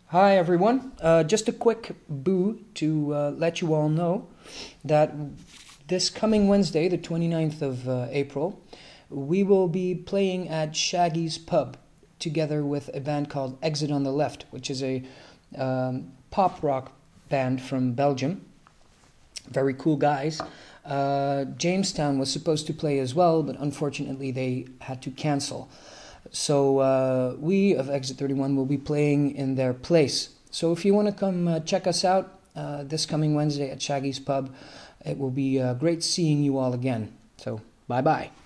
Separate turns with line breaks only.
Hi everyone. Just a quick boo to let you all know that this coming Wednesday, the 29th of April, we will be playing at Shaggy's Pub together with a band called Exit on the Left, which is a pop rock band from Belgium. Very cool guys. Jamestown was supposed to play as well, but unfortunately they had to cancel. So we of Exit 31 will be playing in their place. So if you want to come check us out this coming Wednesday at Shaggy's Pub, it will be great seeing you all again. So bye-bye.